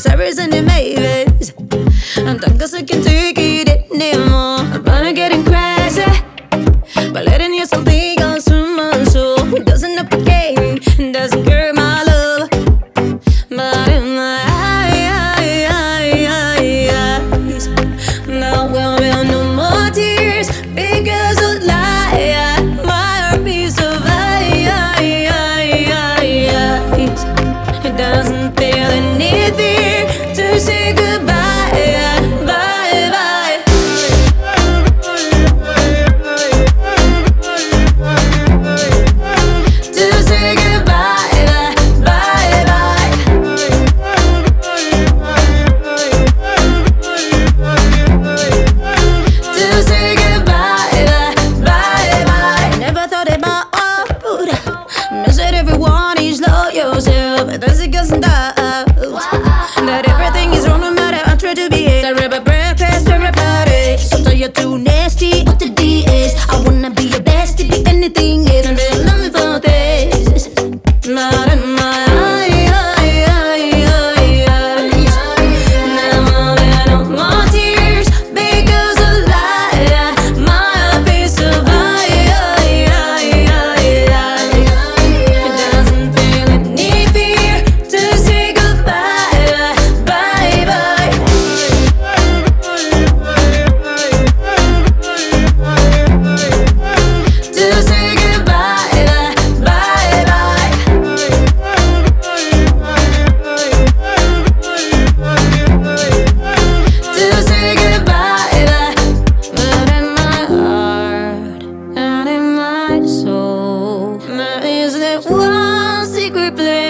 errors and the maybes. And I guess I can't take it anymore. I'm running, getting crazy, but letting yourself be gone through my soul. It doesn't upgrade, it doesn't hurt my love, but in my eyes, now will be no more tears because of lies. My heart beats of ice. It doesn't feel any fear to say goodbye. Bye bye. To say goodbye. Bye bye. To say goodbye. Bye bye. Never thought about miss it everyone is love yourself. Does it goes doubt that everything is wrong no matter I try to behave. I rip a breakfast, everybody. Sometimes you're too nasty. What the D is? I wanna be your bestie, be anything is. And then love me for this. Not in my eyes. Now there are no more tears because of lies. My piece of it doesn't feel any fear to say goodbye. Bye bye. To say goodbye. Bye bye. To say goodbye. But in my heart and in my soul, there is that one secret place